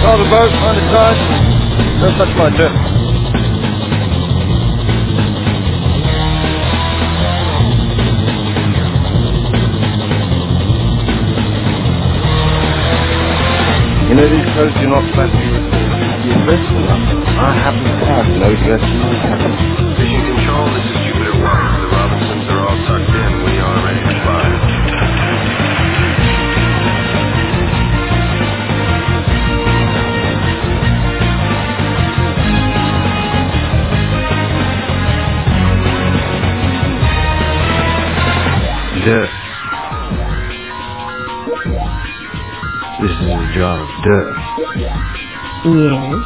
Sail the boat, find the tide. Don't touch my dirt. You know, these clothes do not flatter you. You're dressed enough. I happen to have no dress in my cabin. Mission Control, this is Jupiter 1. The Robinsons are all tucked in. We are ready to fly. Dirt. This is a jar of dirt. Yes.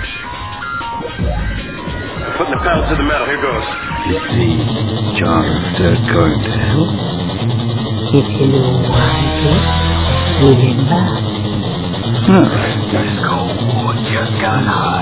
Putting the pedal to the metal. Here goes. Is the jar of dirt going to help? If you know why, remember? All right. This Cold War just got hot.